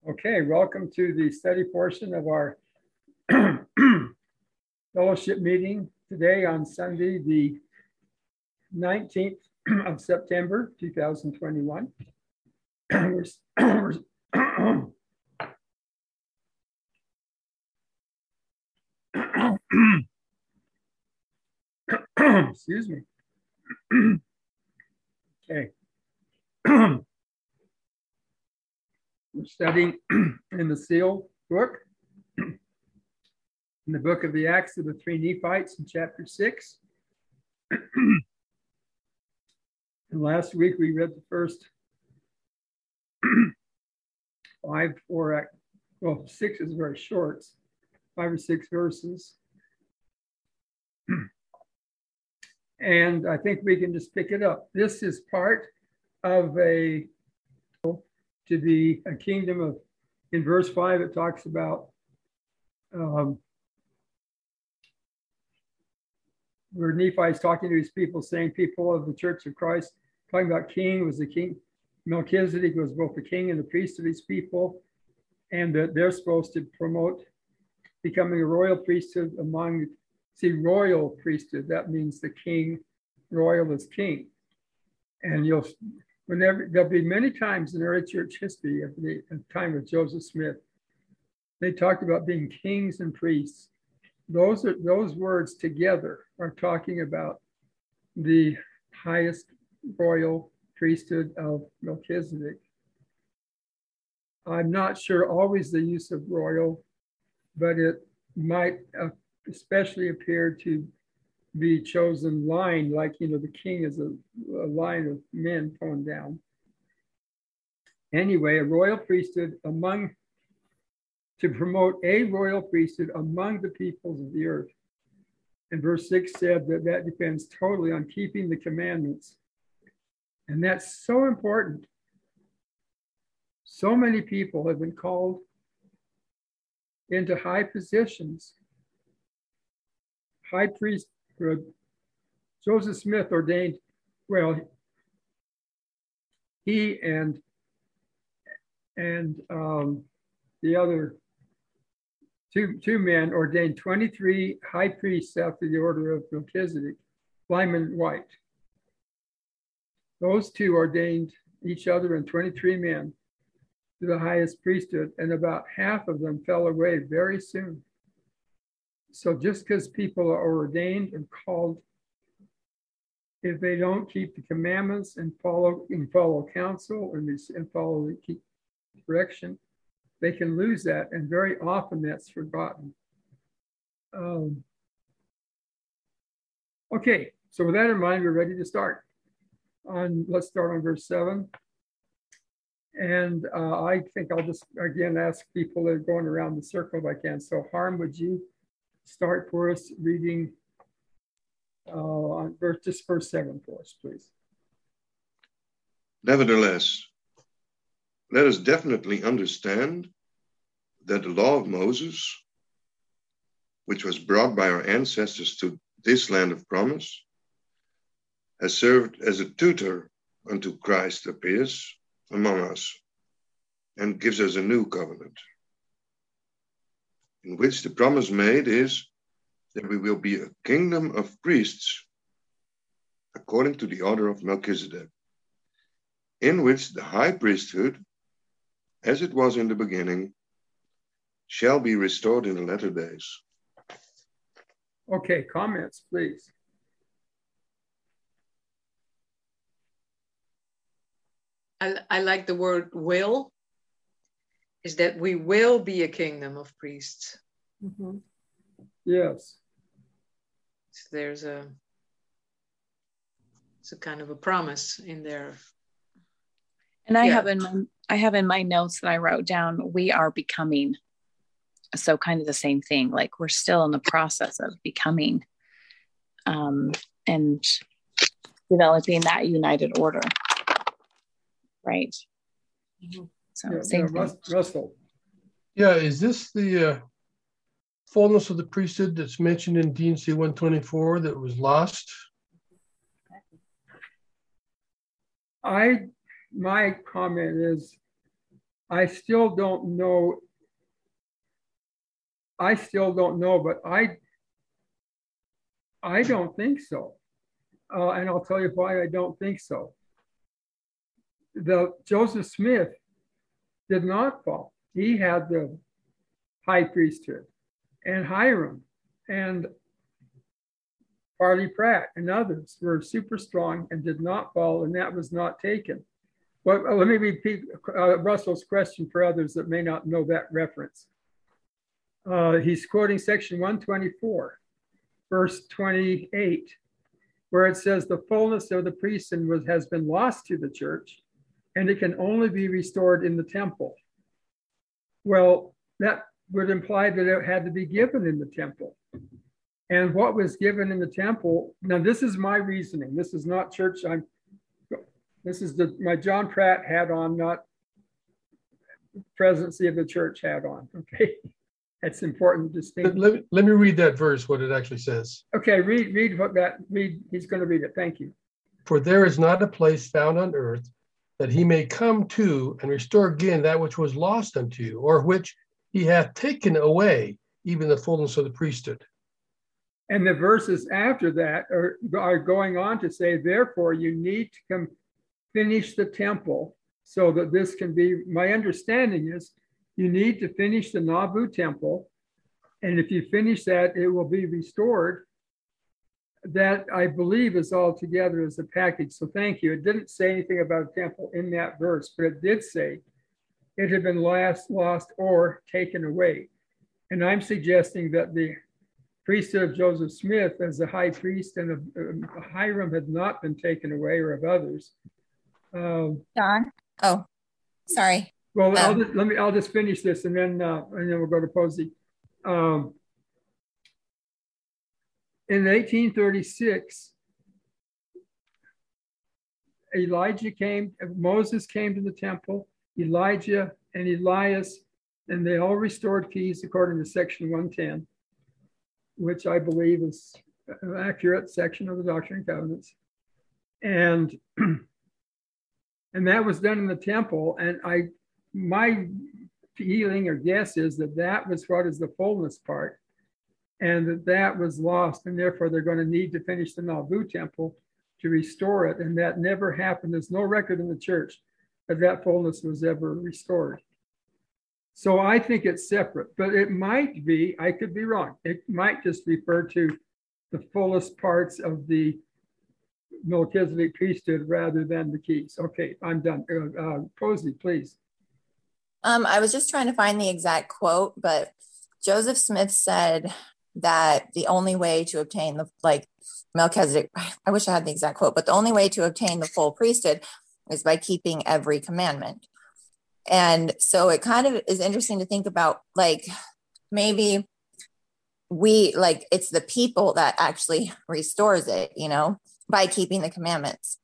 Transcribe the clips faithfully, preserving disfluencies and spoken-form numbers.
Okay, welcome to the study portion of our fellowship meeting today on Sunday, the nineteenth of September, two thousand twenty-one. we're, we're, excuse me. Okay. We're studying in the seal book, in the book of the Acts of the Three Nephites in chapter six. And last week we read the first five, four, well, six is very short, five or six verses. And I think we can just pick it up. This is part of a to be a kingdom of, in verse five, it talks about um, where Nephi is talking to his people, saying, people of the church of Christ, talking about king, was the king. Melchizedek was both the king and the priest of his people, and that they're supposed to promote becoming a royal priesthood among, see, royal priesthood, that means the king, royal is king. And you'll, whenever, there'll be many times in early church history at the, at the time of Joseph Smith, they talked about being kings and priests. Those are those words together are talking about the highest royal priesthood of Melchizedek. I'm not sure always the use of royal, but it might uh, especially appear to be chosen line, like, you know, the king is a, a line of men toned down. Anyway, a royal priesthood among, to promote a royal priesthood among the peoples of the earth. And verse six said that that depends totally on keeping the commandments. And that's so important. So many people have been called into high positions. High priest, Joseph Smith ordained, well, he and, and um, the other two, two men ordained twenty-three high priests after the order of Melchizedek, Lyman White. Those two ordained each other and twenty-three men to the highest priesthood, and about half of them fell away very soon. So just because people are ordained and called, if they don't keep the commandments and follow and follow counsel and, and follow the keep direction, they can lose that, and very often that's forgotten. Um, okay, so with that in mind, we're ready to start. On let's start on verse seven. And uh, I think I'll just again ask people that are going around the circle if I can. So Harm, would you start for us reading uh, on verse, just verse seven for us, please? Nevertheless, let us definitely understand that the law of Moses, which was brought by our ancestors to this land of promise, has served as a tutor unto Christ appears among us and gives us a new covenant, in which the promise made is that we will be a kingdom of priests according to the order of Melchizedek, in which the high priesthood, as it was in the beginning, shall be restored in the latter days. Okay, comments, please. I, I like the word will, is that we will be a kingdom of priests. Mm-hmm. Yes. So there's a, it's a kind of a promise in there. And I Yeah. have in my, I have in my notes that I wrote down, we are becoming. So kind of the same thing, like we're still in the process of becoming um, and developing that united order. Right. Mm-hmm. So Yeah, same yeah, thing. Russell. Yeah, is this the uh, fullness of the priesthood that's mentioned in D and C one twenty-four that was lost? I, my comment is I still don't know. I still don't know, but I, I don't think so. Uh, and I'll tell you why I don't think so. The Joseph Smith did not fall. He had the high priesthood, and Hiram and Parley Pratt and others were super strong and did not fall, and that was not taken. Well, let me repeat uh, Russell's question for others that may not know that reference. Uh, he's quoting section one twenty-four, verse twenty-eight, where it says the fullness of the priesthood was, has been lost to the church, and it can only be restored in the temple. Well, that would imply that it had to be given in the temple. And what was given in the temple, now this is my reasoning. This is not church. I'm, this is the, my John Pratt hat on, not presidency of the church hat on, okay? That's important distinction. Let, let, let me read that verse, what it actually says. Okay, read, read what that, read, he's gonna read it, thank you. For there is not a place found on earth that he may come to and restore again that which was lost unto you, or which he hath taken away, even the fullness of the priesthood. And the verses after that are, are going on to say, therefore, you need to come finish the temple so that this can be, my understanding is, you need to finish the Nabu temple. And if you finish that, it will be restored. That I believe is all together as a package. So thank you. It didn't say anything about a temple in that verse, but it did say it had been last, lost or taken away. And I'm suggesting that the priesthood of Joseph Smith as the high priest and of uh, Hiram had not been taken away, or of others. Um, Don? Oh, sorry. well, um, I'll just, let me. I'll just finish this, and then uh, and then we'll go to Posey. Um, in eighteen thirty-six, Elijah came. Moses came to the temple. Elijah and Elias, and they all restored peace according to section one ten. Which I believe is an accurate section of the Doctrine and Covenants. And, and that was done in the temple. And I, my feeling or guess is that that was what is the fullness part, and that that was lost. And therefore they're going to need to finish the Nabu temple to restore it. And that never happened. There's no record in the church that that fullness was ever restored. So I think it's separate, but it might be, I could be wrong. It might just refer to the fullest parts of the Melchizedek priesthood rather than the keys. Okay, I'm done. Uh, uh, Posey, please. Um, I was just trying to find the exact quote, but Joseph Smith said that the only way to obtain the, like Melchizedek, I wish I had the exact quote, but the only way to obtain the full priesthood is by keeping every commandment. And so it kind of is interesting to think about, like, maybe we, like, it's the people that actually restores it, you know, by keeping the commandments.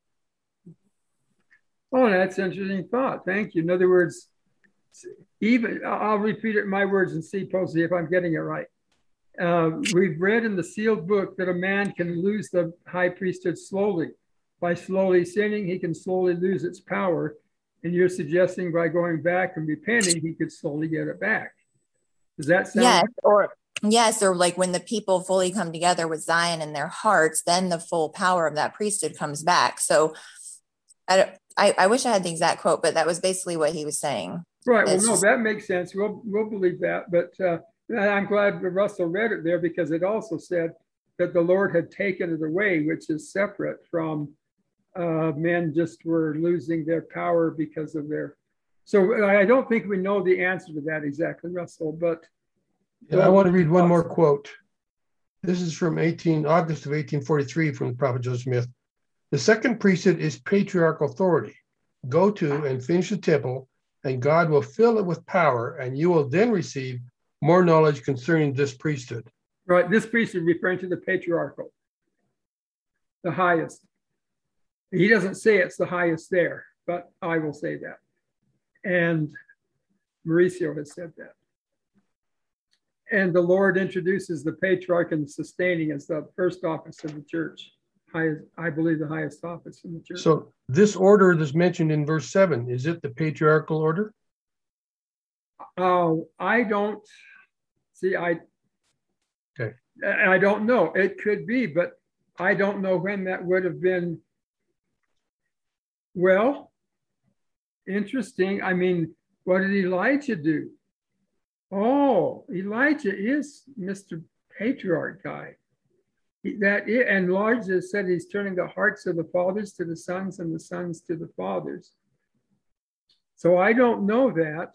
Oh, that's an interesting thought. Thank you. In other words, even, I'll repeat it in my words and see, Posey, if I'm getting it right. Uh, we've read in the sealed book that a man can lose the high priesthood slowly. By slowly sinning, he can slowly lose its power. And you're suggesting by going back and repenting, he could slowly get it back. Does that sound? Yes, or yes, or like when the people fully come together with Zion in their hearts, then the full power of that priesthood comes back. So I, I, I wish I had the exact quote, but that was basically what he was saying. Right. Well, It's no, just, that makes sense. We'll we'll believe that. But uh, I'm glad Russell read it there, because it also said that the Lord had taken it away, which is separate from uh, men just were losing their power because of their. So I don't think we know the answer to that exactly, Russell, but. Yeah, I want to read one more quote. This is from eighteen August of eighteen forty-three from the prophet Joseph Smith. The second priesthood is patriarchal authority. Go to and finish the temple, and God will fill it with power, and you will then receive more knowledge concerning this priesthood. Right, this priesthood referring to the patriarchal, the highest. He doesn't say it's the highest there, but I will say that. And Mauricio has said that. And the Lord introduces the patriarch and sustaining as the first office of the church. Highest, I believe the highest office in the church. So this order that's mentioned in verse seven, is it the patriarchal order? Uh, I don't see, I, Okay. I don't know. It could be, but I don't know when that would have been. Well, interesting. I mean, what did Elijah do? Oh, Elijah is Mister Patriarch guy. He, that is, and Elijah said he's turning the hearts of the fathers to the sons and the sons to the fathers. So I don't know that.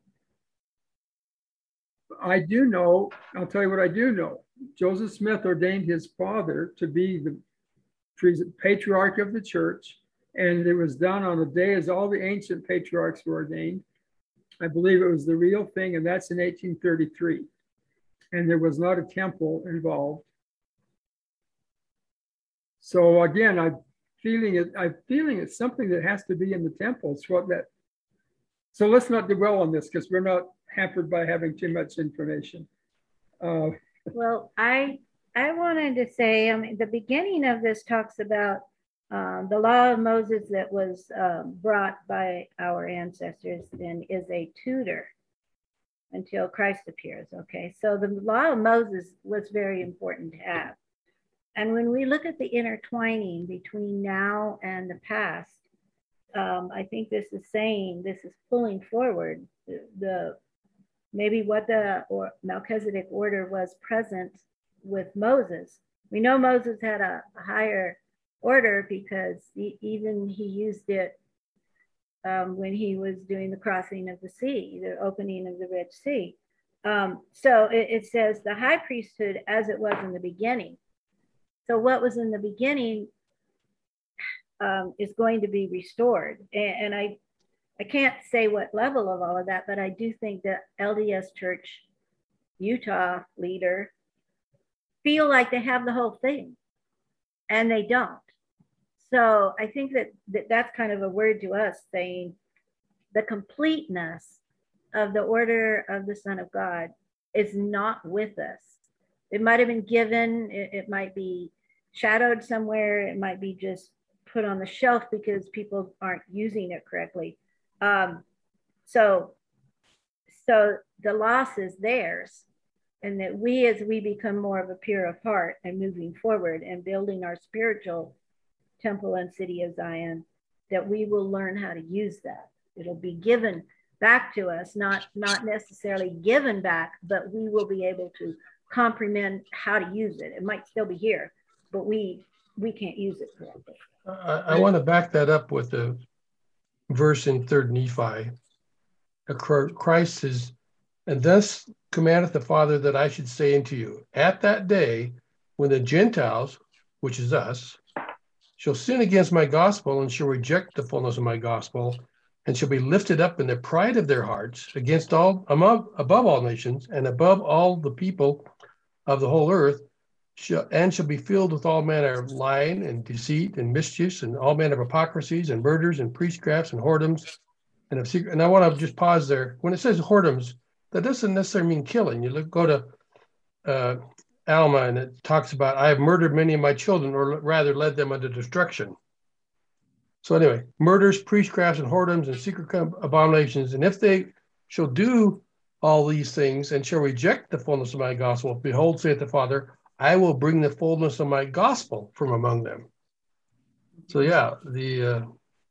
I do know, I'll tell you what I do know. Joseph Smith ordained his father to be the patriarch of the church, and it was done on the day as all the ancient patriarchs were ordained. I believe it was the real thing, and that's in eighteen thirty-three. And there was not a temple involved. So again, I'm feeling it, I'm feeling it's something that has to be in the temple. It's what that, so let's not dwell on this because we're not hampered by having too much information. Uh, well, I I wanted to say, I mean, the beginning of this talks about um, the law of Moses that was um, brought by our ancestors and is a tutor until Christ appears. Okay, so the law of Moses was very important to have. And when we look at the intertwining between now and the past, um, I think this is saying, this is pulling forward the, the maybe what the or Melchizedek order was present with Moses. We know Moses had a, a higher order because he, even he used it um, when he was doing the crossing of the sea, the opening of the Red Sea. Um, so it, it says the high priesthood as it was in the beginning. So what was in the beginning um, is going to be restored. And, and I, I can't say what level of all of that, but I do think that L D S Church Utah leader feel like they have the whole thing, and they don't. So I think that, that that's kind of a word to us saying the completeness of the order of the Son of God is not with us. It might have been given, it, it might be shadowed somewhere, it might be just put on the shelf because people aren't using it correctly. Um, so, so the loss is theirs, and that we, as we become more of a pure of heart and moving forward and building our spiritual temple and city of Zion, that we will learn how to use that. It'll be given back to us, not, not necessarily given back, but we will be able to comprehend how to use it. It might still be here, but we we can't use it correctly. I, I want to back that up with the verse in third Nephi. Christ says, and thus commandeth the Father that I should say unto you, at that day when the Gentiles, which is us, shall sin against my gospel and shall reject the fullness of my gospel, and shall be lifted up in the pride of their hearts against all, among, above all nations, and above all the people of the whole earth, shall, and shall be filled with all manner of lying and deceit and mischiefs and all manner of hypocrisies and murders and priestcrafts and whoredoms and of secret. And I want to just pause there. When it says whoredoms, that doesn't necessarily mean killing. You look, go to uh, Alma, and it talks about, I have murdered many of my children, or rather led them unto destruction. So anyway, murders, priestcrafts, and whoredoms, and secret abominations. And if they shall do all these things, and shall reject the fullness of my gospel, behold, saith the Father, I will bring the fullness of my gospel from among them. So yeah, the uh,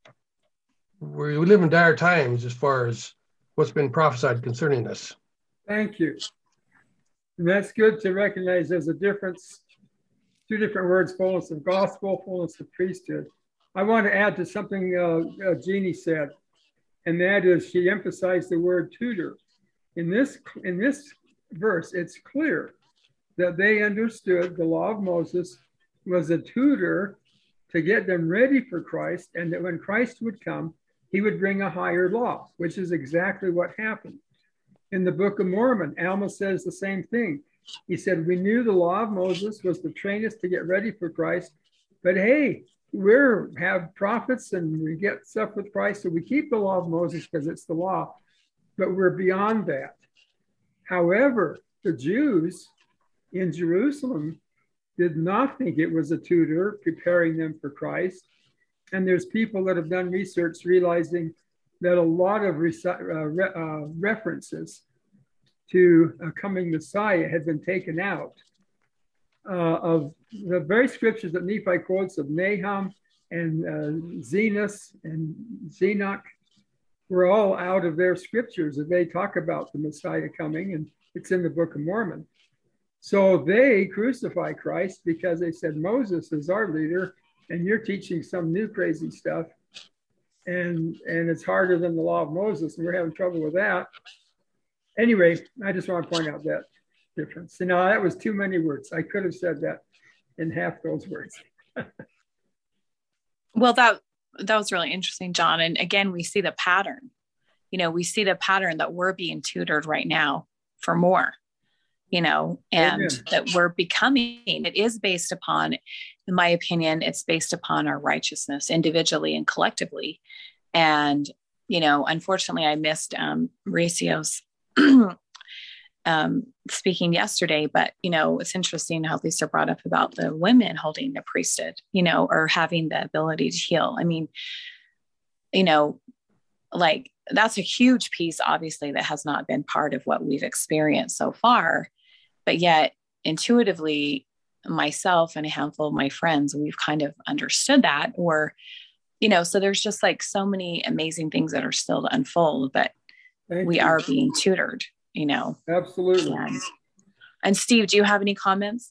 we live in dire times as far as what's been prophesied concerning us. Thank you. And that's good to recognize there's a difference, two different words, fullness of gospel, fullness of priesthood. I want to add to something uh, uh, Jeannie said, and that is she emphasized the word tutor. In this, in this verse, it's clear that they understood the law of Moses was a tutor to get them ready for Christ, and that when Christ would come, he would bring a higher law, which is exactly what happened. In the Book of Mormon, Alma says the same thing. He said, we knew the law of Moses was to train us to get ready for Christ, but hey, we have prophets and we get stuff with Christ, so we keep the law of Moses because it's the law, but we're beyond that. However, the Jews in Jerusalem did not think it was a tutor preparing them for Christ. And there's people that have done research realizing that a lot of reci- uh, re- uh, references to a coming Messiah had been taken out uh, of the very scriptures that Nephi quotes of Nahum and uh, Zenos and Zenoch were all out of their scriptures that they talk about the Messiah coming, and it's in the Book of Mormon. So they crucify Christ because they said Moses is our leader and you're teaching some new crazy stuff. And, and it's harder than the law of Moses, and we're having trouble with that. Anyway, I just want to point out that difference. You know, that was too many words. I could have said that in half those words. Well, that that was really interesting, John. And again, we see the pattern. You know, we see the pattern that we're being tutored right now for more, you know, and Amen. That we're becoming. It is based upon, in my opinion, it's based upon our righteousness individually and collectively. And, you know, unfortunately, I missed um, Mauricio's um, speaking yesterday, but, you know, it's interesting how Lisa brought up about the women holding the priesthood, you know, or having the ability to heal. I mean, you know, like that's a huge piece, obviously, that has not been part of what we've experienced so far, but yet intuitively, myself and a handful of my friends, we've kind of understood that, or, you know, so there's just like so many amazing things that are still to unfold, but Thank we you. Are being tutored, you know. Absolutely. And, and Steve, do you have any comments?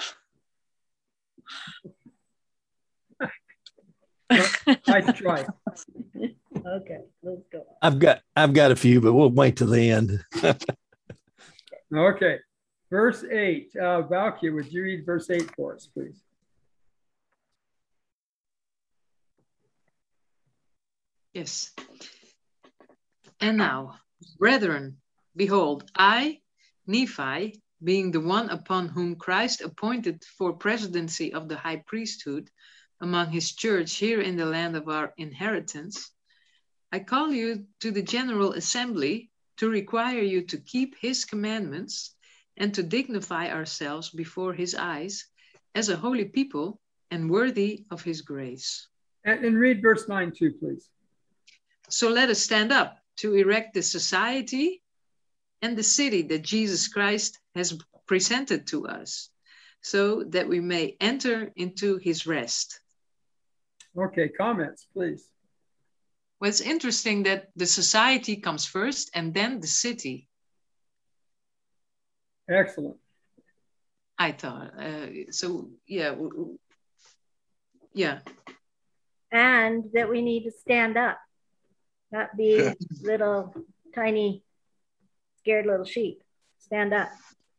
I try. Okay, let's go. I've got I've got a few, but we'll wait till the end. Okay. Verse eight, uh, Valkia, would you read verse eight for us, please? Yes. And now, brethren, behold, I, Nephi, being the one upon whom Christ appointed for presidency of the high priesthood among his church here in the land of our inheritance, I call you to the general assembly to require you to keep his commandments and to dignify ourselves before his eyes as a holy people and worthy of his grace. And, and read verse nine too, please. So let us stand up to erect the society and the city that Jesus Christ has presented to us, so that we may enter into his rest. Okay, comments, please. Well, it's interesting that the society comes first and then the city. Excellent. I thought, uh, so yeah, yeah. And that we need to stand up, not be little tiny scared little sheep. Stand up.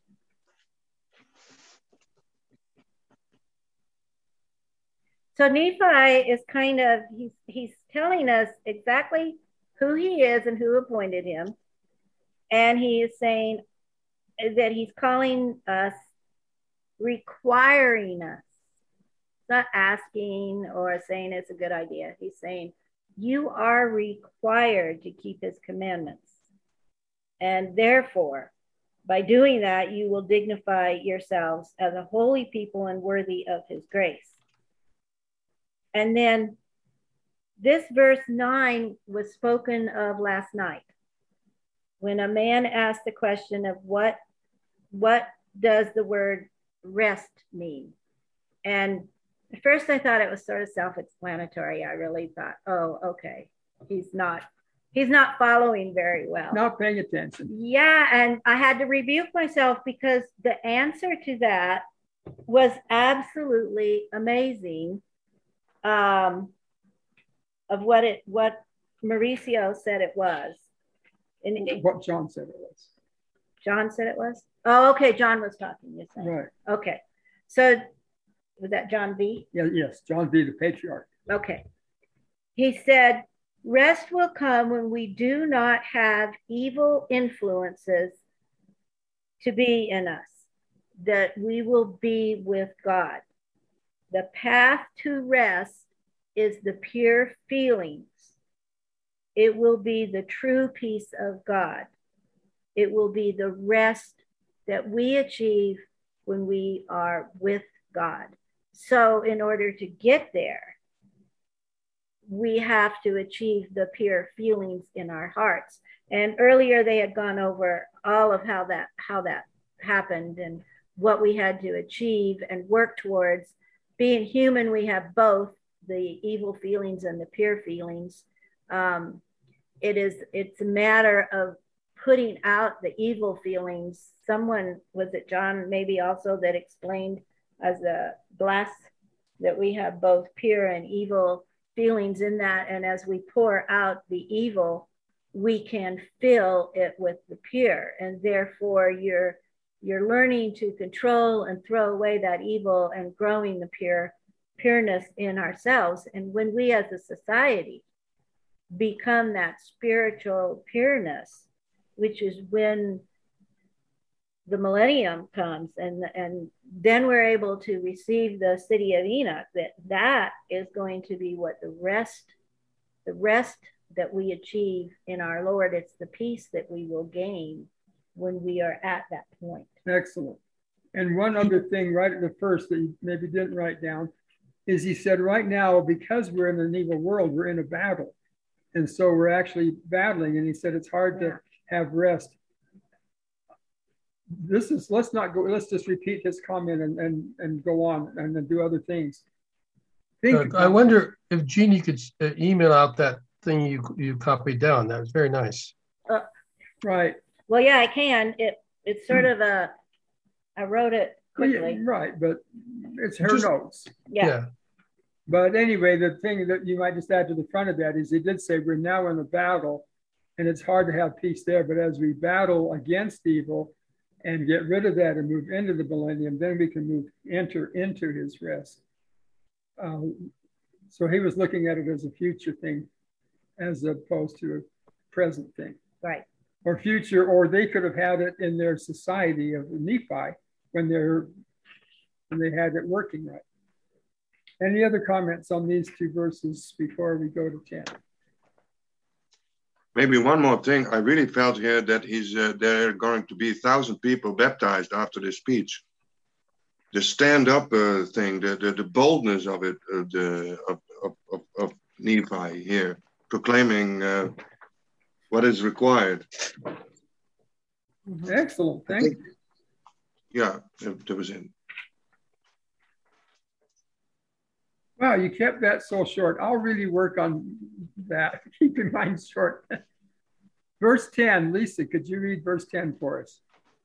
So Nephi is kind of, he's, he's telling us exactly who he is and who appointed him. And he is saying that he's calling us, requiring us, not asking or saying it's a good idea. He's saying, you are required to keep his commandments. And therefore, by doing that, you will dignify yourselves as a holy people and worthy of his grace. And then this verse nine was spoken of last night when a man asked the question of what, what does the word rest mean? And at first I thought it was sort of self-explanatory. I really thought, oh, okay, he's not, he's not following very well. Not paying attention. Yeah, and I had to rebuke myself because the answer to that was absolutely amazing. Um, of what it, what Mauricio said it was. And it, what John said it was. John said it was? Oh, okay, John was talking, you're saying. Right. Okay, so was that John B? Yeah, yes, John B, the patriarch. Okay. He said, rest will come when we do not have evil influences to be in us, that we will be with God. The path to rest is the pure feelings. It will be the true peace of God. It will be the rest that we achieve when we are with God. So in order to get there, we have to achieve the pure feelings in our hearts. And earlier they had gone over all of how that how that happened and what we had to achieve and work towards. Being human, we have both the evil feelings and the pure feelings. Um, it is it's a matter of putting out the evil feelings. Someone, was it John maybe also, that explained as a glass that we have both pure and evil feelings in that, and as we pour out the evil, we can fill it with the pure, and therefore you're you're learning to control and throw away that evil and growing the pure pureness in ourselves. And when we as a society become that spiritual pureness, which is when the millennium comes, and and then we're able to receive the city of Enoch, that that is going to be what the rest the rest that we achieve in our Lord. It's the peace that we will gain when we are at that point. Excellent. And one other thing right at the first that you maybe didn't write down is he said, right now, because we're in an evil world, we're in a battle. And so we're actually battling. And he said, it's hard yeah. to have rest. This is, let's not go, let's just repeat his comment and, and, and go on and then do other things. Think uh, I wonder if Jeannie could uh, email out that thing you you copied down. That was very nice. Uh, right. Well, yeah, I can. It It's sort of a, I wrote it quickly. Yeah, right, but it's her Just, notes. Yeah. yeah. But anyway, the thing that you might just add to the front of that is he did say we're now in a battle, and it's hard to have peace there. But as we battle against evil and get rid of that and move into the millennium, then we can move enter into his rest. Um, so he was looking at it as a future thing as opposed to a present thing. Right. Or future, or they could have had it in their society of Nephi when they're when they had it working right. Any other comments on these two verses before we go to ten? Maybe one more thing. I really felt here that he's uh, there are going to be a thousand people baptized after this speech. The stand-up uh, thing, the, the the boldness of it, uh, the of, of, of, of Nephi here, proclaiming uh, what is required. Excellent, thank think, you. Yeah, that was it. Wow, you kept that so short. I'll really work on that. Keep mine short. Verse ten, Lisa, could you read verse ten for us?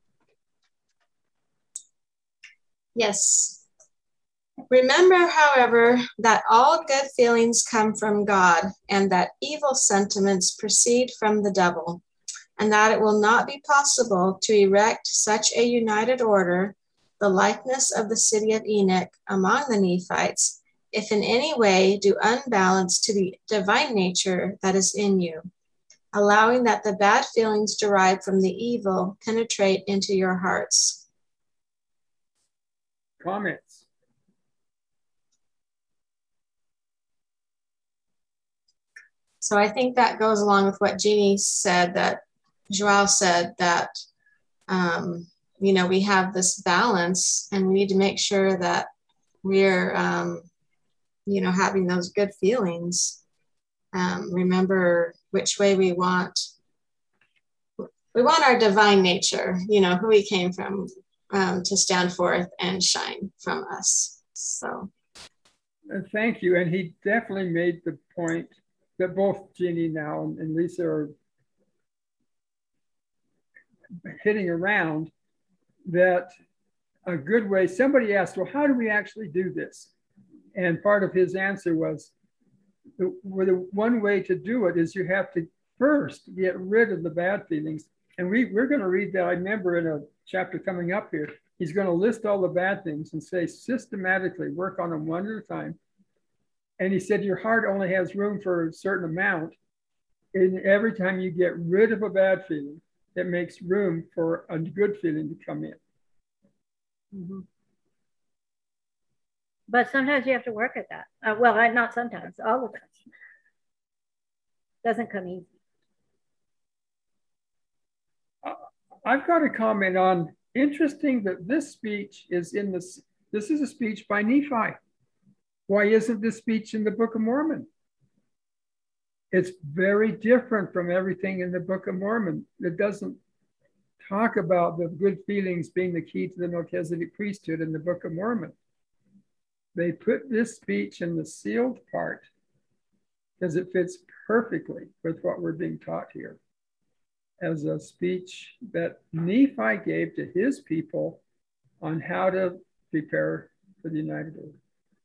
Yes. Remember, however, that all good feelings come from God, and that evil sentiments proceed from the devil, and that it will not be possible to erect such a united order, the likeness of the city of Enoch, among the Nephites, if in any way do unbalance to the divine nature that is in you, allowing that the bad feelings derived from the evil penetrate into your hearts. Comments? So I think that goes along with what Jeannie said, that Joao said, that, um, you know, we have this balance and we need to make sure that we're, um, you know, having those good feelings. Um, remember which way we want. We want our divine nature, you know, who we came from, um, to stand forth and shine from us. So. Thank you. And he definitely made the point that both Jeannie now and, and Lisa are hitting around, that a good way, somebody asked, well, how do we actually do this? And part of his answer was, the, the one way to do it is you have to first get rid of the bad feelings. And we, we're going to read that, I remember in a chapter coming up here, he's going to list all the bad things and say systematically work on them one at a time. And he said your heart only has room for a certain amount. And every time you get rid of a bad feeling, it makes room for a good feeling to come in. Mm-hmm. But sometimes you have to work at that. Uh, well, I, not sometimes, all the time. Doesn't come easy. Uh, I've got a comment on, interesting that this speech is in this, this is a speech by Nephi. Why isn't this speech in the Book of Mormon? it's very different from everything in the Book of Mormon. It doesn't talk about the good feelings being the key to the Melchizedek priesthood in the Book of Mormon. They put this speech in the sealed part because it fits perfectly with what we're being taught here as a speech that Nephi gave to his people on how to prepare for the United Order.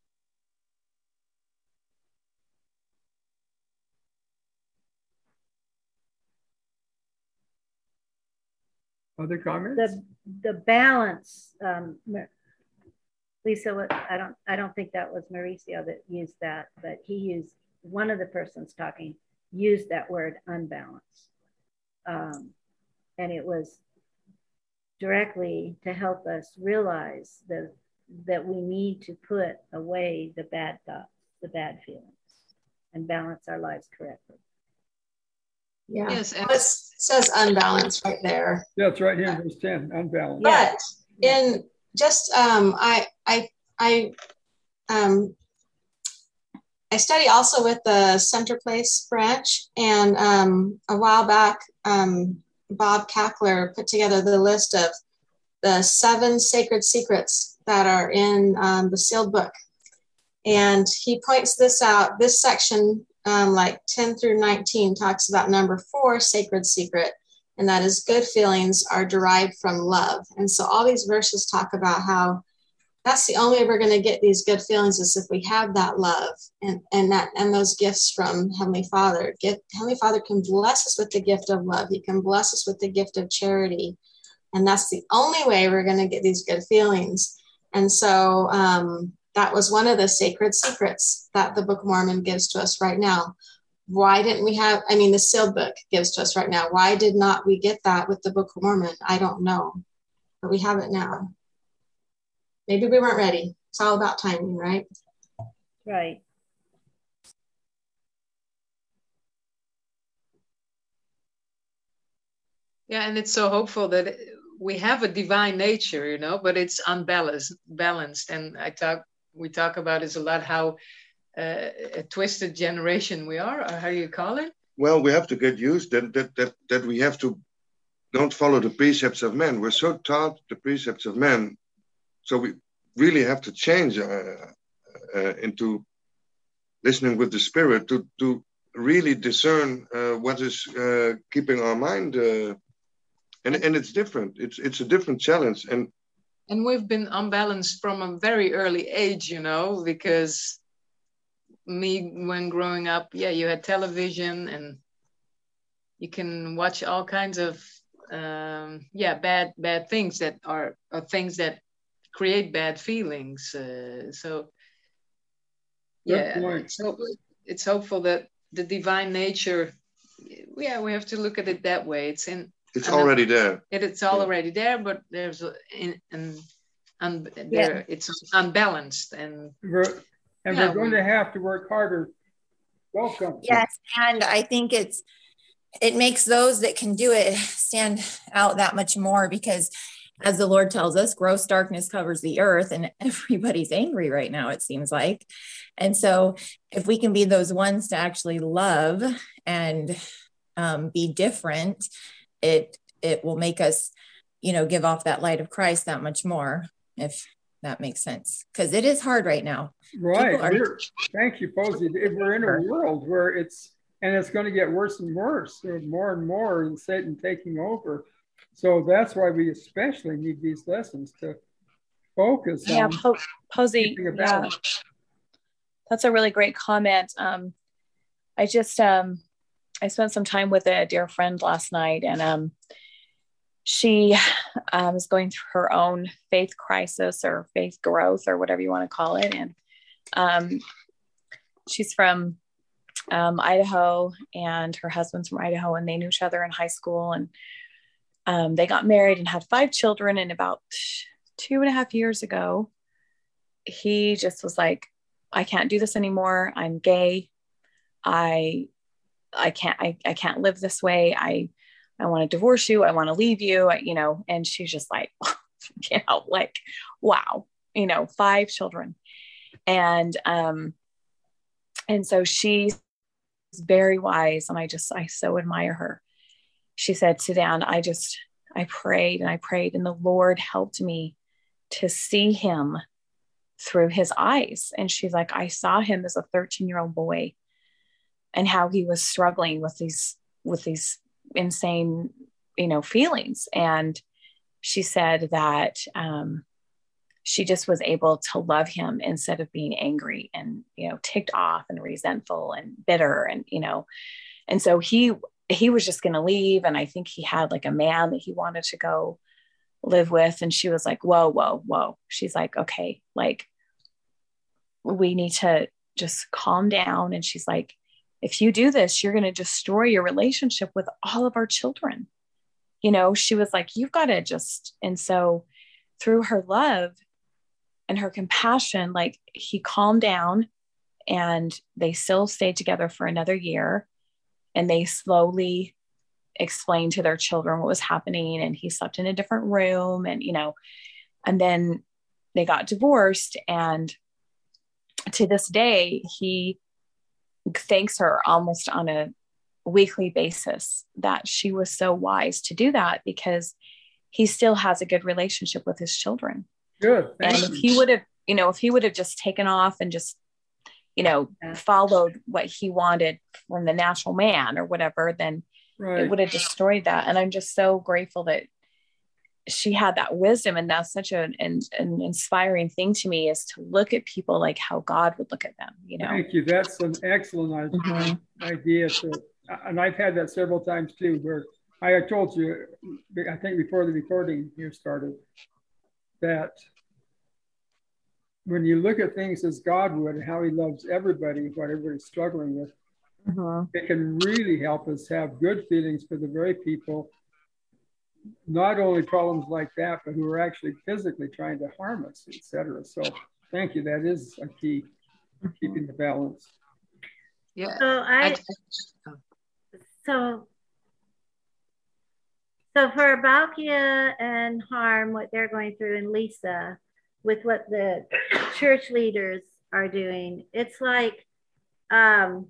Other comments? The the balance, um, Lisa, what I don't I don't think that was Mauricio that used that, but he used, one of the persons talking used that word unbalanced. Um, and it was directly to help us realize that that we need to put away the bad thoughts, the bad feelings, and balance our lives correctly. Yeah. Yes, and It says unbalanced right there. Yeah, it's right here in verse ten, unbalanced. Yeah. But in just um, I I I um, I study also with the Center Place branch, and um, a while back, um, Bob Kackler put together the list of the seven sacred secrets that are in um, the sealed book, and he points this out. This section, um, like ten through nineteen, talks about number four, sacred secret, and that is good feelings are derived from love. And so all these verses talk about how that's the only way we're going to get these good feelings is if we have that love and, and that and those gifts from Heavenly Father. Get, Heavenly Father can bless us with the gift of love. He can bless us with the gift of charity. And that's the only way we're going to get these good feelings. And so um, that was one of the sacred secrets that the Book of Mormon gives to us right now. Why didn't we have, I mean, the sealed book gives to us right now. Why did not we get that with the Book of Mormon? I don't know, but we have it now. Maybe we weren't ready. It's all about timing, right? Right. yeah, and it's so hopeful that we have a divine nature, you know, but it's unbalanced. Balanced, and I talk, we talk about this a lot. How uh, a twisted generation we are, or how you call it? Well, we have to get used that that that that we have to don't follow the precepts of men. We're so taught the precepts of men, so we really have to change uh, uh, into listening with the Spirit to to really discern uh, what is uh, keeping our mind. Uh, and and it's different. It's it's a different challenge. And and we've been unbalanced from a very early age, you know, because me, when growing up, yeah, you had television and you can watch all kinds of um, yeah bad bad things that are, are things that create bad feelings. Uh, so yeah, it's, hope, it's hopeful that the divine nature, yeah, we have to look at it that way. It's in it's already there. It, it's already yeah. there, but there's a, in, in, un, there, yeah. it's unbalanced, and we're, and yeah, we're going we, to have to work harder. Welcome. Yes, and I think it's it makes those that can do it stand out that much more, because as the Lord tells us, gross darkness covers the earth, and everybody's angry right now, it seems like. And so if we can be those ones to actually love and um, be different, it it will make us, you know, give off that light of Christ that much more, if that makes sense. Because it is hard right now. Right. Are, thank you, Posey. We're in a world where it's, and it's going to get worse and worse, more and more, and Satan taking over. So that's why we especially need these lessons to focus yeah, on. Po- Posey, yeah, that's a really great comment. Um, I just, um, I spent some time with a dear friend last night, and um, she um, is going through her own faith crisis or faith growth or whatever you want to call it. And um, she's from um, Idaho, and her husband's from Idaho, and they knew each other in high school, and um, they got married and had five children. And about two and a half years ago, he just was like, I can't do this anymore. I'm gay. I, I can't, I, I can't live this way. I, I want to divorce you. I want to leave you, I, you know, and she's just like, you know, like, wow, you know, five children. And, um, and so she very wise. And I just, I so admire her. She said, Sudan, I just, I prayed and I prayed, and the Lord helped me to see him through his eyes. And she's like, I saw him as a thirteen year old boy and how he was struggling with these, with these insane, you know, feelings. And she said that, um, she just was able to love him instead of being angry and, you know, ticked off and resentful and bitter. And, you know, and so he, he was just going to leave. And I think he had like a man that he wanted to go live with. And she was like, whoa, whoa, whoa. She's like, okay, like we need to just calm down. And she's like, if you do this, you're going to destroy your relationship with all of our children. You know, she was like, you've got to just, and so through her love and her compassion, like he calmed down, and they still stayed together for another year. And they slowly explained to their children what was happening. And he slept in a different room, and, you know, and then they got divorced. And to this day, he thanks her almost on a weekly basis that she was so wise to do that, because he still has a good relationship with his children. Good. And if he would have, you know, if he would have just taken off and just, you know, followed what he wanted from the natural man or whatever, then right. It would have destroyed that. And I'm just so grateful that she had that wisdom. And that's such an, an, an inspiring thing to me, is to look at people like how God would look at them, you know. Thank you. That's an excellent mm-hmm. idea. To, and I've had that several times too, where I told you, I think before the recording here started, that when you look at things as God would and how he loves everybody, what everybody's struggling with, mm-hmm. it can really help us have good feelings for the very people, not only problems like that, but who are actually physically trying to harm us, et cetera. So thank you. That is a key, mm-hmm. keeping the balance. Yeah. So I, so, so for Balkia and Harm, what they're going through, and Lisa, with what the church leaders are doing, it's like, um,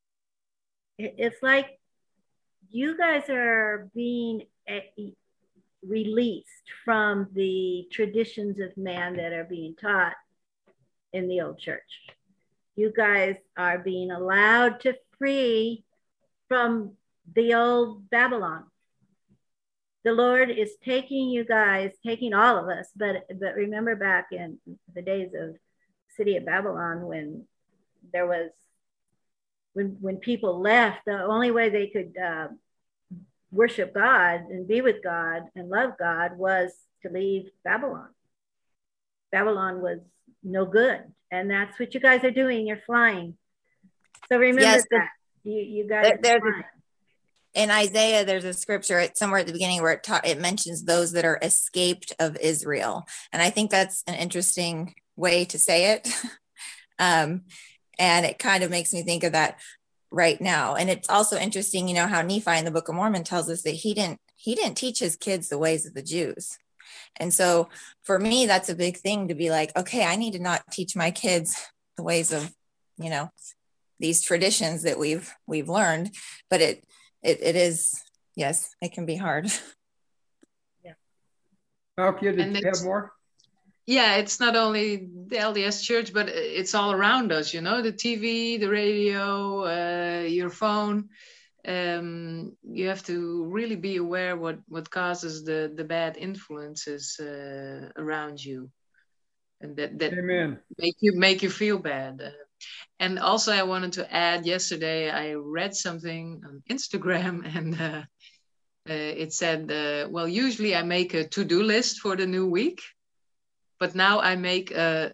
it's like you guys are being released from the traditions of man that are being taught in the old church. You guys are being allowed to free from the old Babylon. The Lord is taking you guys, taking all of us, but but remember back in the days of city of Babylon, when there was, when when people left, the only way they could uh, worship God and be with God and love God was to leave Babylon. Babylon was no good, and that's what you guys are doing. You're flying. So remember yes, that you you guys. There, are flying. In Isaiah, there's a scripture it's somewhere at the beginning where it, ta- it mentions those that are escaped of Israel. And I think that's an interesting way to say it. um, and it kind of makes me think of that right now. And it's also interesting, you know, how Nephi in the Book of Mormon tells us that he didn't, he didn't teach his kids the ways of the Jews. And so for me, that's a big thing to be like, okay, I need to not teach my kids the ways of, you know, these traditions that we've, we've learned, but it, It it is, yes, it can be hard. Yeah. Okay, did you have more? Yeah, it's not only the L D S church, but it's all around us, you know, the T V, the radio, uh, your phone. Um, you have to really be aware what, what causes the, the bad influences uh, around you. And that, that Amen. make you make you feel bad. Uh, And also I wanted to add, yesterday I read something on Instagram, and uh, uh, it said, uh, well, usually I make a to-do list for the new week, but now I make a,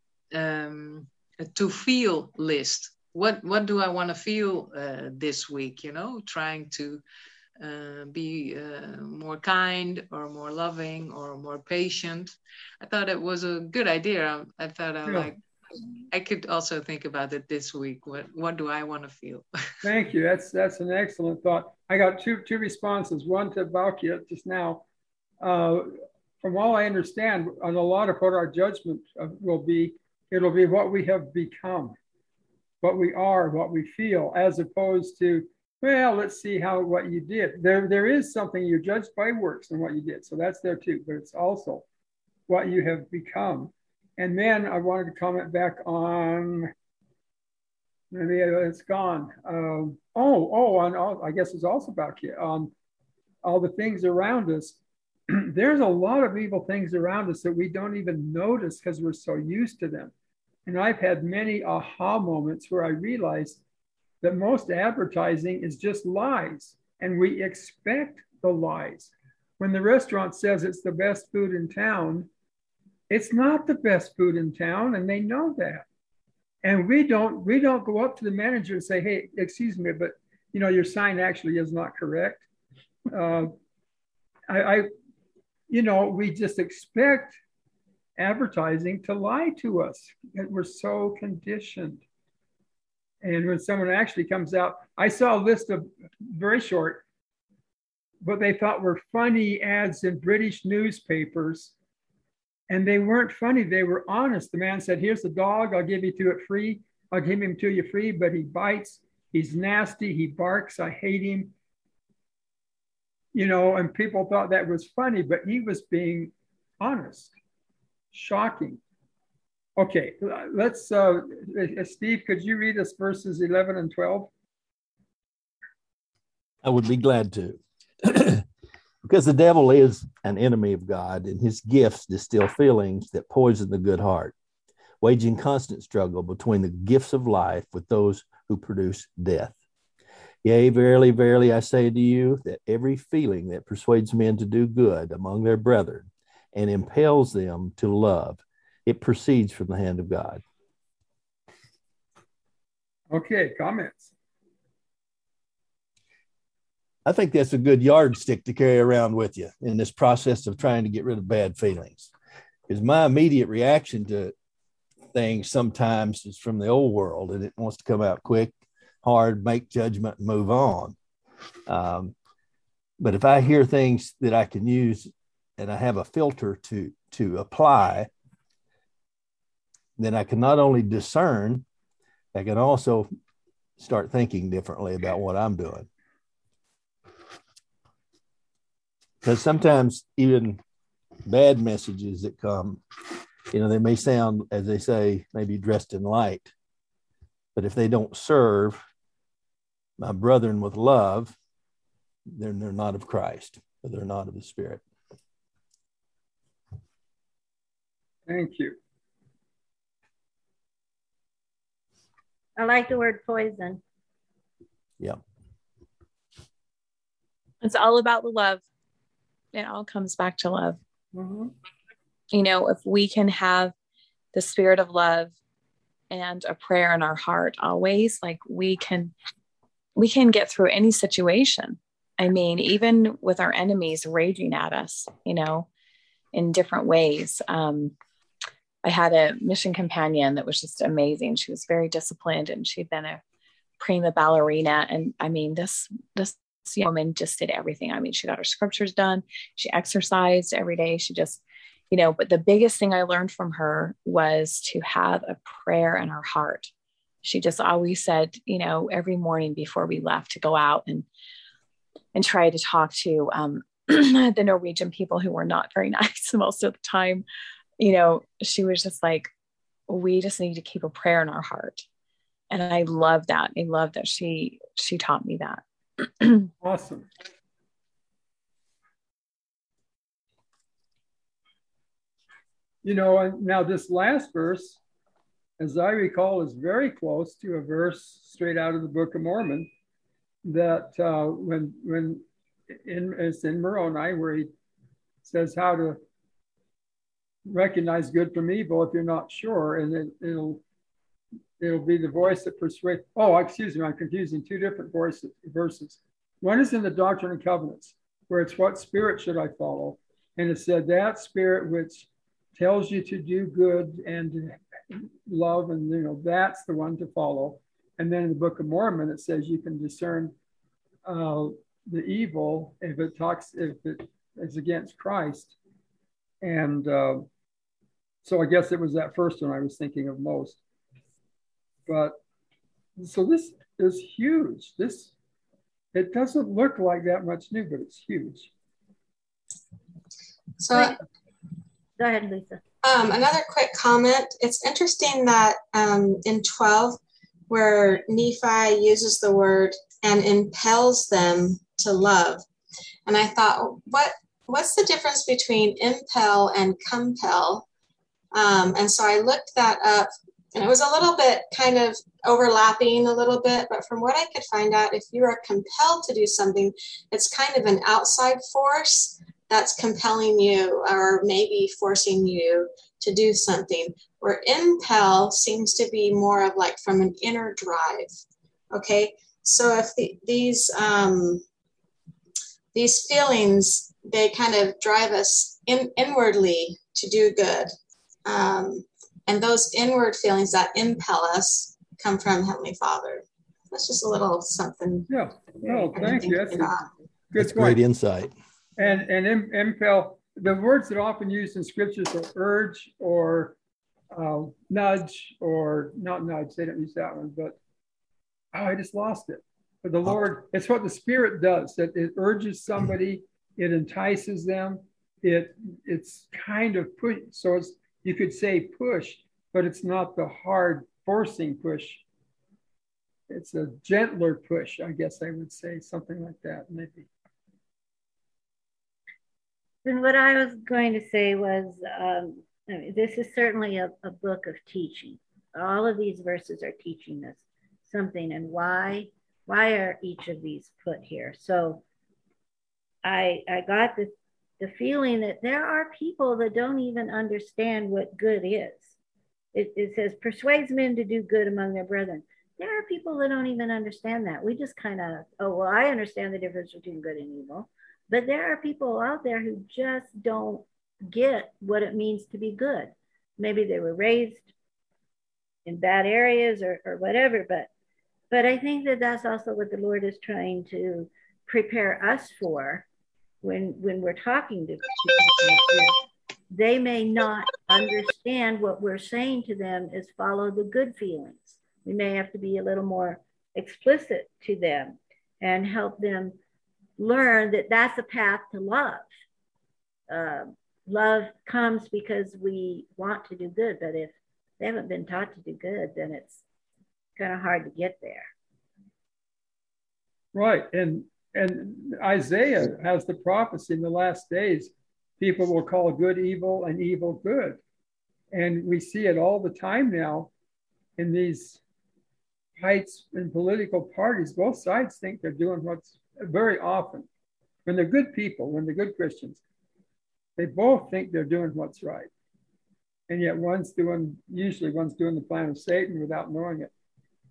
um, a to-feel list. What, what do I want to feel uh, this week, you know, trying to uh, be uh, more kind or more loving or more patient. I thought it was a good idea. I, I thought I yeah. like, I could also think about it this week. What what do I want to feel? Thank you. That's that's an excellent thought. I got two two responses. One to Balkia just now. Uh, from all I understand, on a lot of what our judgment will be, it'll be what we have become. what we are, what we feel, as opposed to, well, let's see how what you did. There, there is something, you're judged by works and what you did. So that's there too, but it's also what you have become. And then I wanted to comment back on, maybe it's gone. Um, oh, oh, on all, I guess it's also about on all the things around us. There's a lot of evil things around us that we don't even notice because we're so used to them. And I've had many aha moments where I realized that most advertising is just lies, and we expect the lies. When the restaurant says it's the best food in town, it's not the best food in town, and they know that. And we don't we don't go up to the manager and say, hey, excuse me, but you know, your sign actually is not correct. Uh, I, I, you know, we just expect advertising to lie to us. We're so conditioned. And when someone actually comes out, I saw a list of very short, what they thought were funny ads in British newspapers. And they weren't funny, they were honest. The man said, here's the dog, I'll give you to it free. I'll give him to you free, but he bites, he's nasty, he barks, I hate him. You know, and people thought that was funny, but he was being honest. Shocking. Okay, let's, uh, Steve, could you read us verses eleven and twelve? I would be glad to. Because the devil is an enemy of God, and his gifts distill feelings that poison the good heart, waging constant struggle between the gifts of life with those who produce death. Yea, verily, verily, I say to you that every feeling that persuades men to do good among their brethren and impels them to love, it proceeds from the hand of God. Okay, comments? I think that's a good yardstick to carry around with you in this process of trying to get rid of bad feelings. Because my immediate reaction to things sometimes is from the old world, and it wants to come out quick, hard, make judgment, and move on. Um, but if I hear things that I can use and I have a filter to, to apply, then I can not only discern, I can also start thinking differently about what I'm doing. Because sometimes even bad messages that come, you know, they may sound, as they say, maybe dressed in light, but if they don't serve my brethren with love, then they're not of Christ, or they're not of the Spirit. Thank you. I like the word poison. Yeah. It's all about the love. It all comes back to love. Mm-hmm. You know, if we can have the spirit of love and a prayer in our heart always, like we can, we can get through any situation. I mean, even with our enemies raging at us, you know, in different ways. Um, I had a mission companion that was just amazing. She was very disciplined, and she'd been a prima ballerina. And I mean, this, this young woman just did everything. I mean, she got her scriptures done. She exercised every day. She just, you know, but the biggest thing I learned from her was to have a prayer in her heart. She just always said, you know, every morning before we left, to go out and, and try to talk to um, the Norwegian people who were not very nice most of the time. You know, she was just like, we just need to keep a prayer in our heart. And I love that. I love that she, she taught me that. Awesome. You know, now this last verse, as I recall, is very close to a verse straight out of the Book of Mormon that uh, when, when in, it's in Moroni, where he says how to recognize good from evil if you're not sure, and it, it'll it'll be the voice that persuades. Oh, excuse me, I'm confusing two different voices, verses. One is in the Doctrine and Covenants, where it's what spirit should I follow, and it said that spirit which tells you to do good and love, and you know that's the one to follow. And then in the Book of Mormon, it says you can discern uh, the evil if it talks if it is against Christ. And uh, so I guess it was that first one I was thinking of most. But So this is huge. This, it doesn't look like that much new, but it's huge. So go ahead, Lisa. Um, another quick comment. It's interesting that um, in twelve, where Nephi uses the word and impels them to love. And I thought, what what's the difference between impel and compel? Um, and so I looked that up, and it was a little bit kind of overlapping a little bit, but from what I could find out, if you are compelled to do something, it's kind of an outside force that's compelling you or maybe forcing you to do something, where impel seems to be more of like from an inner drive. Okay, so if the, these um, these feelings, they kind of drive us in, inwardly to do good, um, and those inward feelings that impel us come from Heavenly Father. That's just a little something. Yeah, no, thank you. That's a good That's point. Great insight. And and im- impel, the words that are often used in scriptures are urge or uh, nudge, or not nudge, they don't use that one, but oh, I just lost it. But the Lord, it's what the Spirit does, that it urges somebody, it entices them, it it's kind of push. So it's, you could say push, but it's not the hard forcing push. It's a gentler push, I guess I would say, something like that, maybe. And what I was going to say was, um, I mean, this is certainly a, a book of teaching. All of these verses are teaching us something, and why why are each of these put here? So I I got the, the feeling that there are people that don't even understand what good is. It, it says, persuades men to do good among their brethren. There are people that don't even understand that. We just kind of, oh, well, I understand the difference between good and evil. But there are people out there who just don't get what it means to be good. Maybe they were raised in bad areas or, or whatever, but but I think that that's also what the Lord is trying to prepare us for when when we're talking to people. They may not understand what we're saying to them is follow the good feelings. We may have to be a little more explicit to them and help them learn that that's a path to love. Uh, love comes because we want to do good, but if they haven't been taught to do good, then it's kind of hard to get there. Right, and and Isaiah has the prophecy in the last days, people will call good evil and evil good. And we see it all the time now in these fights in political parties. Both sides think they're doing what's very often, when they're good people, when they're good Christians, they both think they're doing what's right. And yet one's doing, usually one's doing the plan of Satan without knowing it.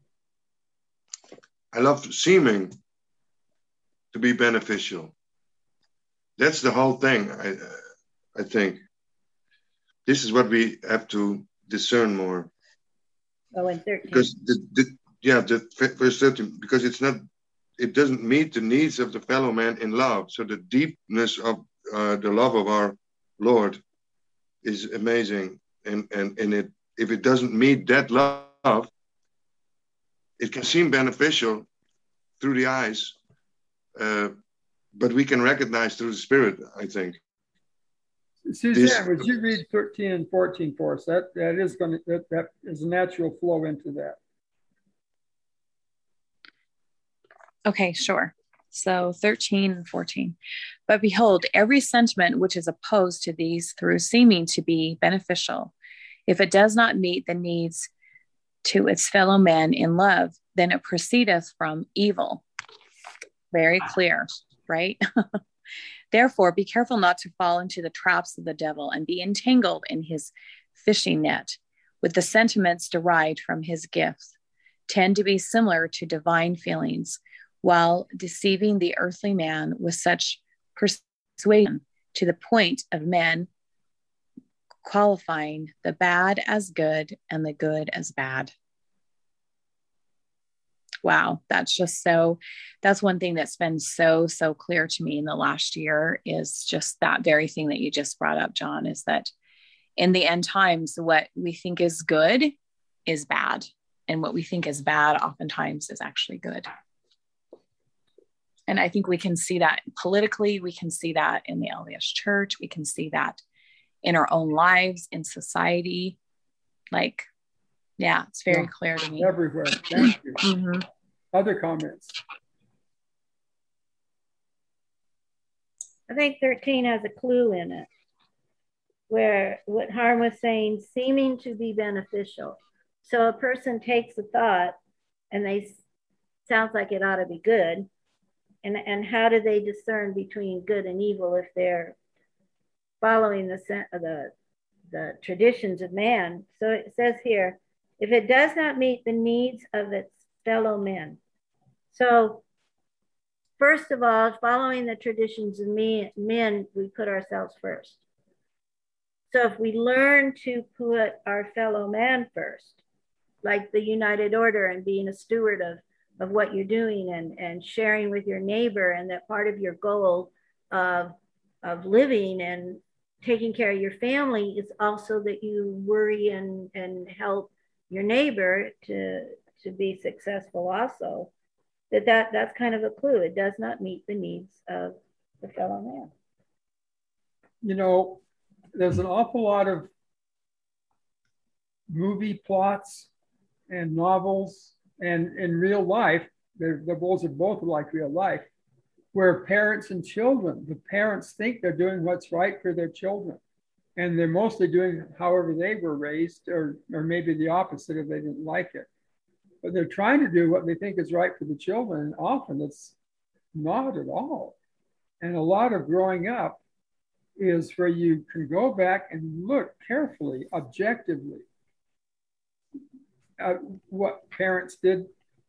I love seeming to be beneficial. That's the whole thing, I, I think. This is what we have to discern more. Oh, and thirteen. Because, the, the, yeah, the verse thirteen, because it's not, it doesn't meet the needs of the fellow man in love. So the deepness of uh, the love of our Lord is amazing. And, and, and it, if it doesn't meet that love, it can seem beneficial through the eyes, uh, but we can recognize through the Spirit, I think. Suzanne, This, would you read thirteen and fourteen for us? That that is going to that, that is a natural flow into that. Okay, sure. So thirteen and fourteen. But behold, every sentiment which is opposed to these through seeming to be beneficial, if it does not meet the needs to its fellow men in love, then it proceedeth from evil. Very clear, right? Therefore, be careful not to fall into the traps of the devil and be entangled in his fishing net with the sentiments derived from his gifts, tend to be similar to divine feelings, while deceiving the earthly man with such persuasion to the point of men qualifying the bad as good and the good as bad. Wow, that's just so, that's one thing that's been so, so clear to me in the last year, is just that very thing that you just brought up, John, is that in the end times, what we think is good is bad. and what we think is bad oftentimes is actually good. And I think we can see that politically, we can see that in the L D S Church, we can see that in our own lives, in society. Like, yeah, it's very yeah, clear to me. Everywhere. Thank you. Mm-hmm. Other comments? I think thirteen has a clue in it, where what Harm was saying, seeming to be beneficial. So a person takes a thought and they sounds like it ought to be good. And, and how do they discern between good and evil if they're following the, the, the traditions of man? So it says here, if it does not meet the needs of its fellow men. So first of all, following the traditions of me, men, we put ourselves first. So if we learn to put our fellow man first, like the United Order and being a steward of, of what you're doing and, and sharing with your neighbor, and that part of your goal of, of living and taking care of your family is also that you worry and, and help your neighbor to, to be successful also, that, that that's kind of a clue. It does not meet the needs of the fellow man. You know, there's an awful lot of movie plots and novels and in real life, the those are both like real life, where parents and children, the parents think they're doing what's right for their children. And they're mostly doing however they were raised, or, or maybe the opposite if they didn't like it. But they're trying to do what they think is right for the children, and often it's not at all. And a lot of growing up is where you can go back and look carefully, objectively, at what parents did,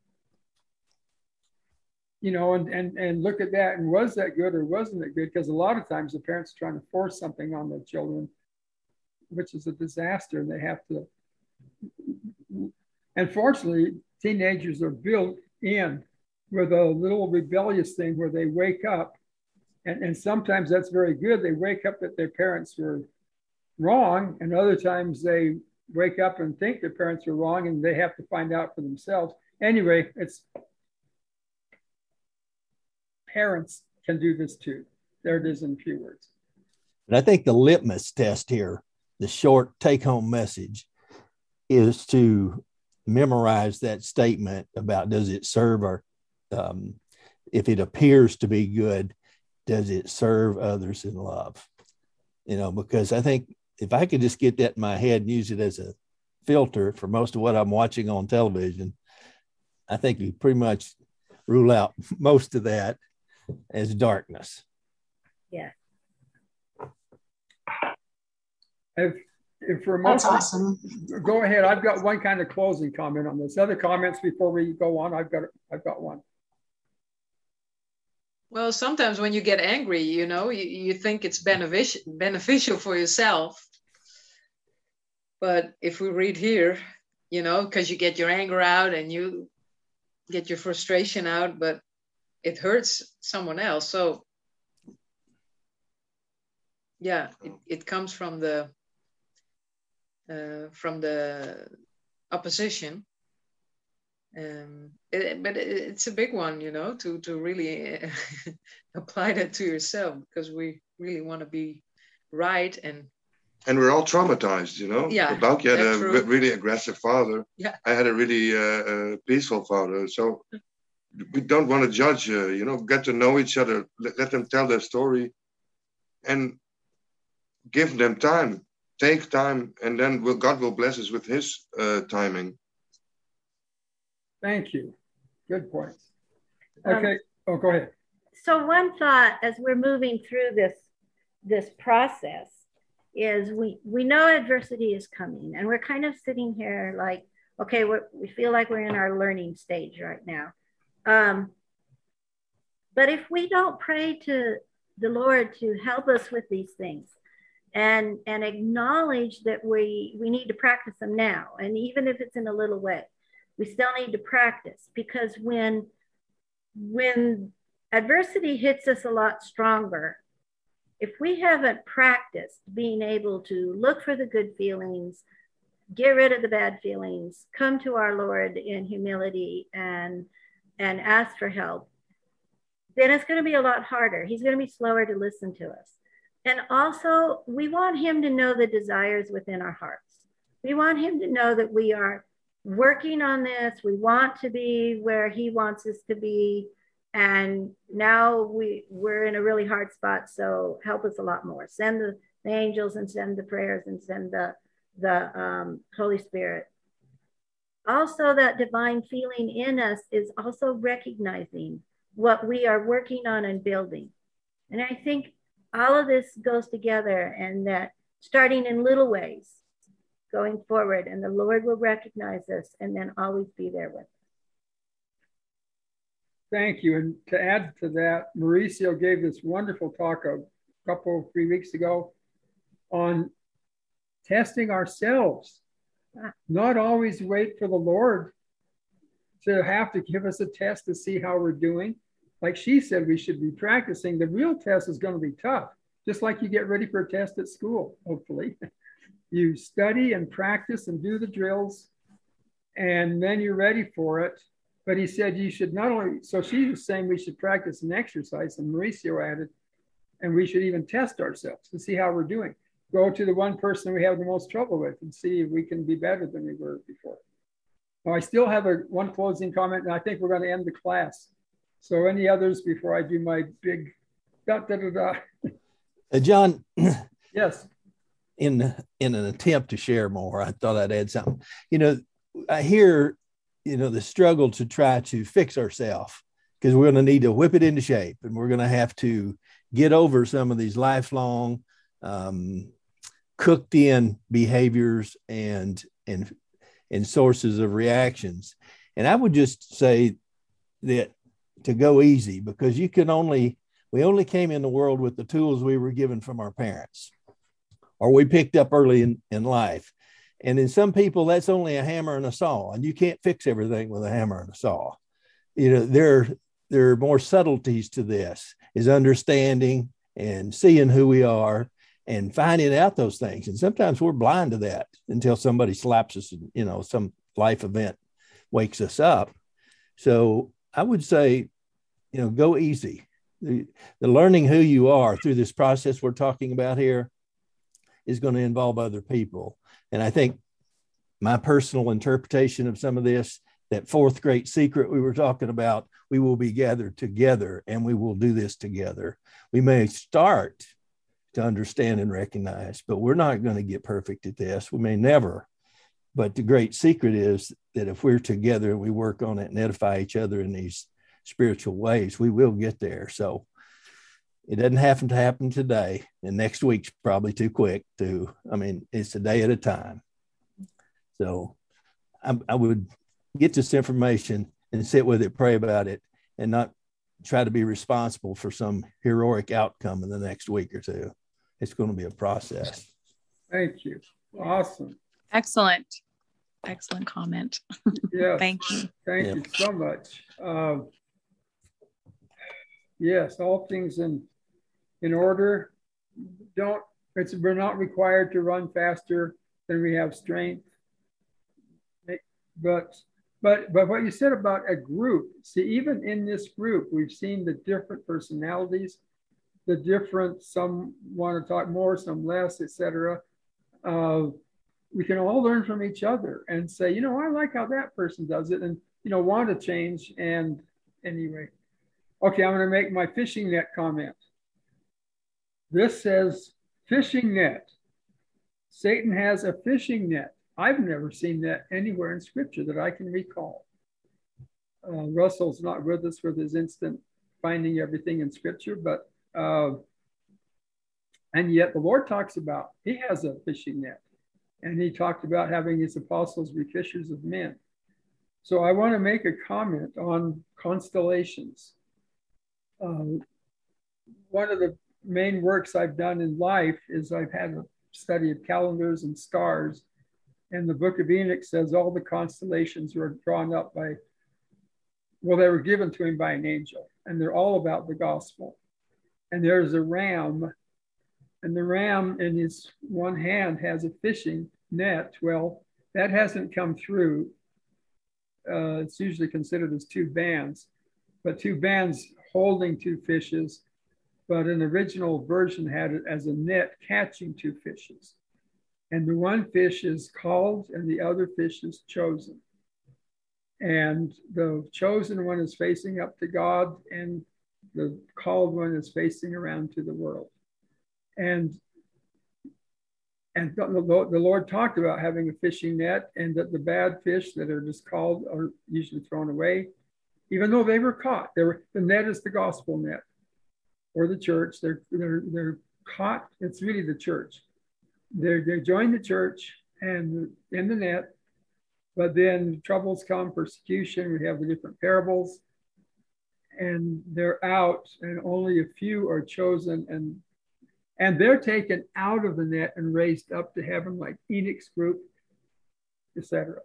you know, and, and, and look at that, and was that good or wasn't it good? Because a lot of times the parents are trying to force something on their children, which is a disaster, and they have to. Unfortunately, teenagers are built in with a little rebellious thing where they wake up, and, and sometimes that's very good. They wake up that their parents were wrong, and other times they wake up and think their parents are wrong, and they have to find out for themselves. Anyway, it's parents can do this too. There it is in few words. And I think the litmus test here, the short take-home message, is to memorize that statement about, does it serve our, um, if it appears to be good, does it serve others in love? You know, because I think if I could just get that in my head and use it as a filter for most of what I'm watching on television, I think we pretty much rule out most of that as darkness. Yeah. If, if we're That's awesome. Go ahead. I've got one kind of closing comment on this. Other comments before we go on? I've got I've got one. Well, sometimes when you get angry, you know, you, you think it's beneficial beneficial for yourself. But if we read here, you know, because you get your anger out and you get your frustration out, but it hurts someone else. So yeah, it, it comes from the uh, from the opposition. Um, it, but it, it's a big one, you know, to to really apply that to yourself, because we really want to be right. And and we're all traumatized, you know. Yeah, Bauke had a true. really aggressive father. Yeah, I had a really uh, uh, peaceful father. So we don't want to judge, uh, you know, get to know each other, let, let them tell their story, and give them time, take time, and then we'll, God will bless us with His uh, timing. Thank you. Good point. Okay. Um, oh, go ahead. So one thought as we're moving through this this process is we we know adversity is coming, and we're kind of sitting here like, okay, we we feel like we're in our learning stage right now. Um, but if we don't pray to the Lord to help us with these things, and and acknowledge that we we need to practice them now, and even if it's in a little way, we still need to practice, because when when adversity hits us a lot stronger, if we haven't practiced being able to look for the good feelings, get rid of the bad feelings, come to our Lord in humility and and ask for help, then it's going to be a lot harder. He's going to be slower to listen to us. And also, we want him to know the desires within our hearts. We want him to know that we are working on this. We want to be where he wants us to be. And now we, we're in a really hard spot. So help us a lot more. Send the, the angels and send the prayers and send the, the um, Holy Spirit. Also, that divine feeling in us is also recognizing what we are working on and building. And I think all of this goes together, and that starting in little ways, going forward, and the Lord will recognize us and then always be there with us. Thank you. And to add to that, Mauricio gave this wonderful talk a couple, three weeks ago on testing ourselves. Not always wait for the Lord to have to give us a test to see how we're doing. Like she said, we should be practicing. The real test is going to be tough, just like you get ready for a test at school, hopefully. You study and practice and do the drills, and then you're ready for it. But he said you should not only, so she was saying we should practice and exercise, and Mauricio added, and we should even test ourselves to see how we're doing. Go to the one person we have the most trouble with and see if we can be better than we were before. Now, I still have a one closing comment, and I think we're going to end the class. So any others before I do my big da da da da? Uh, John. Yes. In in an attempt to share more, I thought I'd add something. You know, I hear, you know, the struggle to try to fix ourselves, because we're going to need to whip it into shape, and we're going to have to get over some of these lifelong um, cooked in behaviors and and and sources of reactions. And I would just say that to go easy, because you can only, we only came in the world with the tools we were given from our parents, or we picked up early in, in life. And in some people, that's only a hammer and a saw, and you can't fix everything with a hammer and a saw. You know, there, there are more subtleties to this, is understanding and seeing who we are and finding out those things. And sometimes we're blind to that until somebody slaps us, and, you know, some life event wakes us up. So I would say, you know, go easy. The, the learning who you are through this process we're talking about here is going to involve other people. And I think my personal interpretation of some of this, that fourth great secret we were talking about, we will be gathered together and we will do this together. We may start to understand and recognize, but we're not going to get perfect at this. We may never. But the great secret is that if we're together and we work on it and edify each other in these spiritual ways, we will get there. So it doesn't happen to happen today, and next week's probably too quick to, I mean, it's a day at a time. So I, I would get this information and sit with it, pray about it, and not try to be responsible for some heroic outcome in the next week or two. It's going to be a process. Thank you. Awesome. Excellent. Excellent comment. Yes. Thank you. Thank Yeah. you so much. Uh, yes, all things in in order. Don't, it's, we're not required to run faster than we have strength. But but but what you said about a group, see, even in this group, we've seen the different personalities, the different, some want to talk more, some less, et cetera. Uh, we can all learn from each other and say, you know, I like how that person does it, and, you know, want to change. And anyway, okay, I'm going to make my fishing net comment. This says fishing net. Satan has a fishing net. I've never seen that anywhere in scripture that I can recall. Uh, Russell's not with us with his instant finding everything in scripture, but, uh, and yet the Lord talks about, he has a fishing net. And he talked about having his apostles be fishers of men. So I want to make a comment on constellations. Uh, one of the main works I've done in life is I've had a study of calendars and stars. And the Book of Enoch says all the constellations were drawn up by, well, they were given to him by an angel. And they're all about the gospel. And there's a ram. And the ram in his one hand has a fishing net. Well, that hasn't come through. Uh, it's usually considered as two bands, but two bands holding two fishes, but an original version had it as a net catching two fishes. And the one fish is called and the other fish is chosen. And the chosen one is facing up to God and the called one is facing around to the world. And, and the, the Lord talked about having a fishing net, and that the bad fish that are just called are usually thrown away, even though they were caught. They were, the net is the gospel net or the church. They're, they're, they're caught. It's really the church. They're, they join the church and in the net, but then troubles come, persecution. We have the different parables, and they're out, and only a few are chosen, and and they're taken out of the net and raised up to heaven, like Enoch's group, et cetera.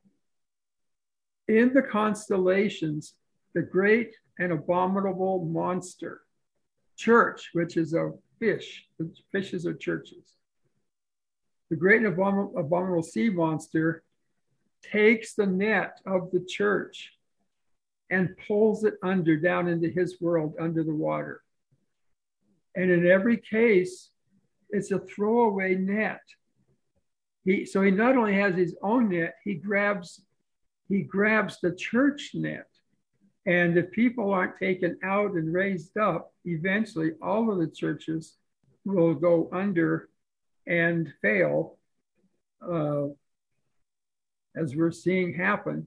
In the constellations, the great and abominable monster, church, which is a fish, fishes are churches. The great and abominable, abominable sea monster takes the net of the church and pulls it under, down into his world, under the water. And in every case, it's a throwaway net. He, so he not only has his own net, he grabs, he grabs the church net. And if people aren't taken out and raised up, eventually all of the churches will go under and fail, uh, as we're seeing happen.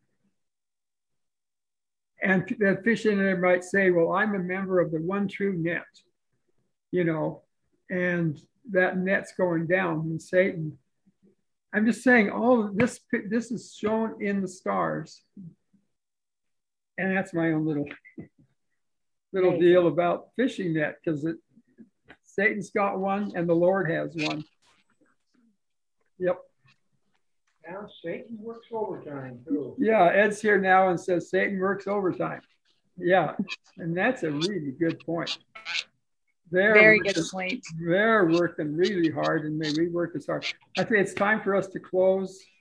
And that fish in there might say, well, I'm a member of the one true net, you know, and that net's going down, and Satan. I'm just saying all of this, this is shown in the stars. And that's my own little, little Right. deal about fishing net, because it Satan's got one and the Lord has one. Yep. Now Satan works overtime too. Yeah, Ed's here now and says Satan works overtime. Yeah, and that's a really good point. They're Very working, good point. They're working really hard, and may we work as hard. I think it's time for us to close.